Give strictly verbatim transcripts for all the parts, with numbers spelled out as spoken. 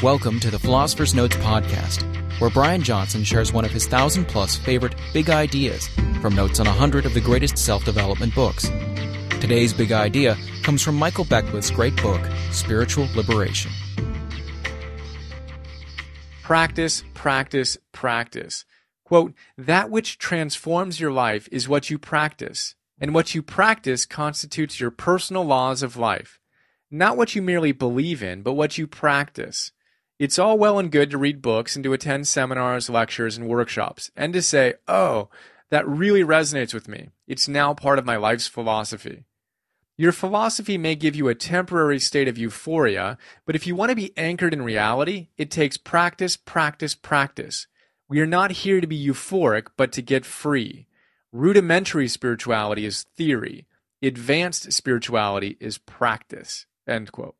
Welcome to the Philosopher's Notes podcast, where Brian Johnson shares one of his thousand-plus favorite big ideas from notes on a hundred of the greatest self-development books. Today's big idea comes from Michael Beckwith's great book, Spiritual Liberation. Practice, practice, practice. Quote, that which transforms your life is what you practice, and what you practice constitutes your personal laws of life. Not what you merely believe in, but what you practice. It's all well and good to read books and to attend seminars, lectures, and workshops, and to say, oh, that really resonates with me. It's now part of my life's philosophy. Your philosophy may give you a temporary state of euphoria, but if you want to be anchored in reality, it takes practice, practice, practice. We are not here to be euphoric, but to get free. Rudimentary spirituality is theory. Advanced spirituality is practice. End quote.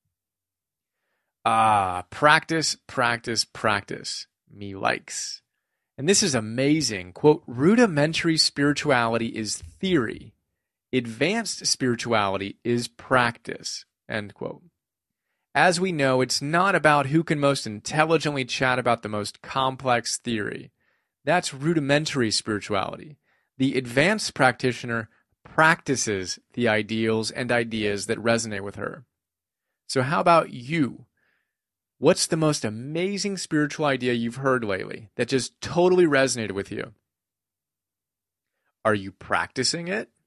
Ah, practice, practice, practice. Me likes. And this is amazing. Quote, rudimentary spirituality is theory. Advanced spirituality is practice. End quote. As we know, it's not about who can most intelligently chat about the most complex theory. That's rudimentary spirituality. The advanced practitioner practices the ideals and ideas that resonate with her. So how about you? What's the most amazing spiritual idea you've heard lately that just totally resonated with you? Are you practicing it?